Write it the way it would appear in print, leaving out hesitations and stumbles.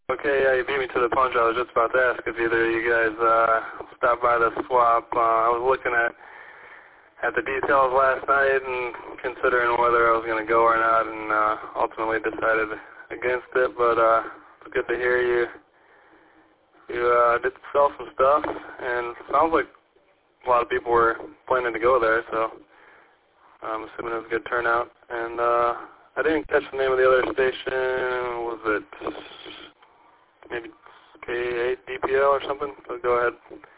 Okay, yeah, you beat me to the punch. I was just about to ask if either of you guys stopped by the swap. I was looking at the details last night and considering whether I was going to go or not, and ultimately decided against it. But it's good to hear you did sell some stuff, and sounds like a lot of people were planning to go there, so I'm assuming it was a good turnout. And I didn't catch the name of the other station. Was it maybe K8 DPL or something? So go ahead.